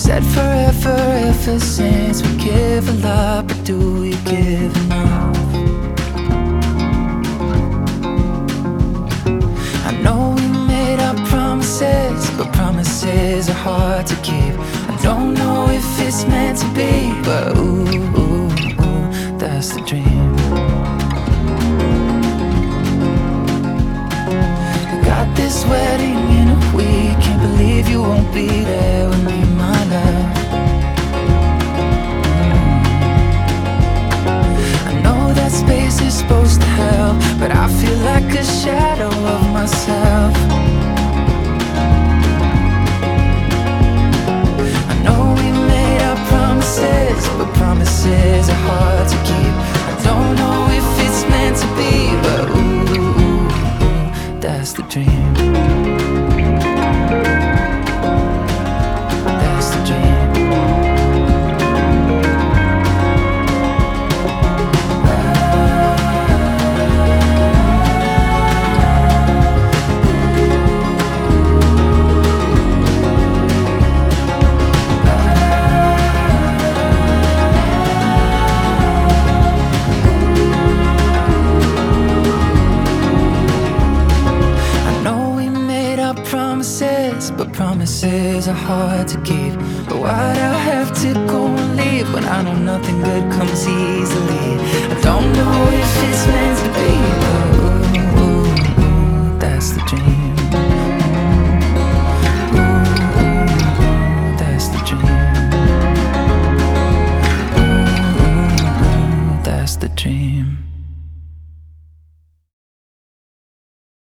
said forever ever since. We give a lot, but do we give enough? I know we made our promises, but promises are hard to keep. I don't know if it's meant to be, but ooh, ooh, ooh, that's the dream. Got this wedding in a week, can't believe you won't be there with me, my love. I know that space is supposed to help, but I feel like a shadow of myself. I know we made our promises, but promises are hard to keep. I don't know if it's meant to be, but ooh, that's the dream. That's the dream. But promises are hard to keep. But why'd I have to go and leave when I know nothing good comes easily? I don't know if it's meant to be, but ooh, that's the dream. Ooh, that's the dream. Ooh, that's the dream.